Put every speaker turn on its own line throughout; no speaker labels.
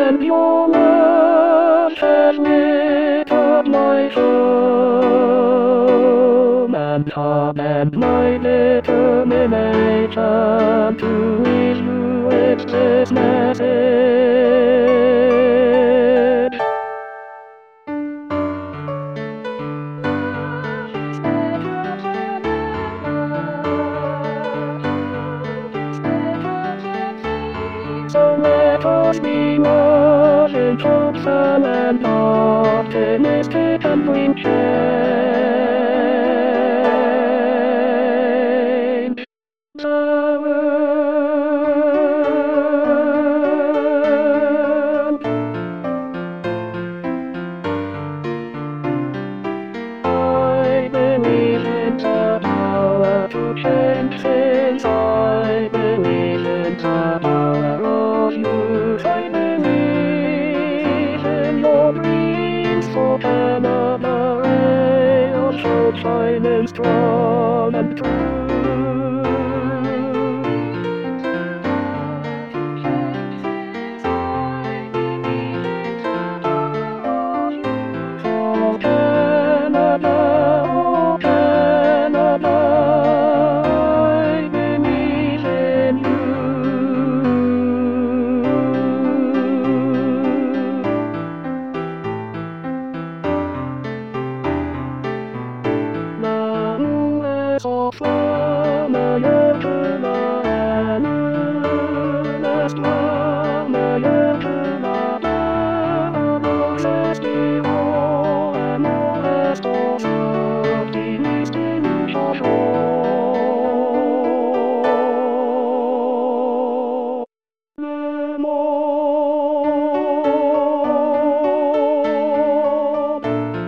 and your love has lit up my soul and heart and my determination to issue with this message. So let us be modern, hopeful and optimistic and bring change. The world. I believe in the power to change things. I believe in the power of youth. I believe in your dreams for another ray of hope shining strong and true. For Canada, oh Canada, I believe in you. Nonetheless, all from a year to the last from a year to the festival and all rest of optimistic show. Le monde.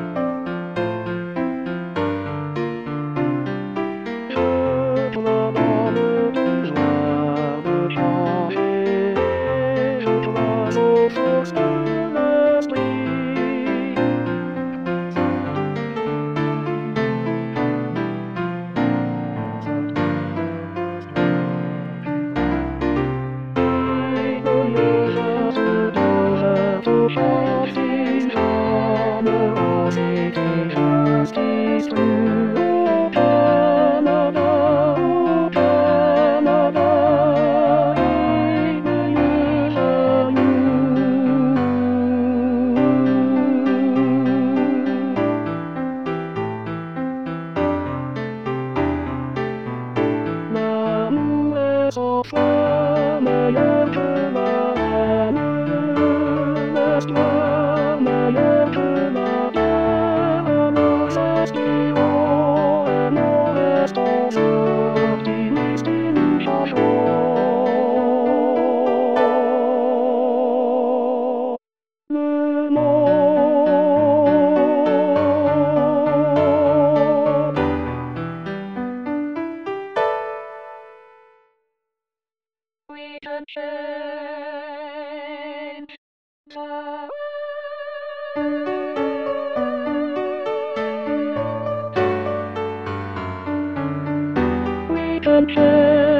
Je te la donne tout joie de changer, je te la force de l'esprit. To justice, generosity, justice through Canada, oh Canada, I believe in you. Nonetheless, all from a year to the last from a year to the festival and all rest of optimistic show. Le monde. We can change the world. We can change.